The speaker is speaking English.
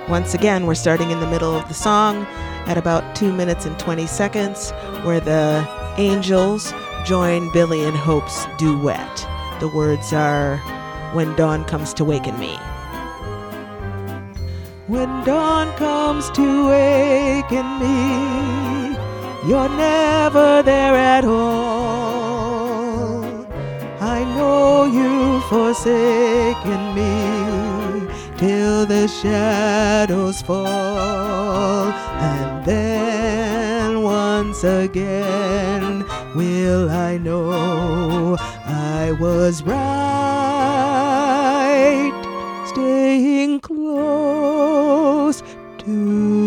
Once again, we're starting in the middle of the song at about 2 minutes and 20 seconds, where the Angels join Billy and Hope's duet. The words are, "When dawn comes to waken me." When dawn comes to waken me, you're never there at all. I know you've forsaken me till the shadows fall, and then once again will I know I was right, staying close to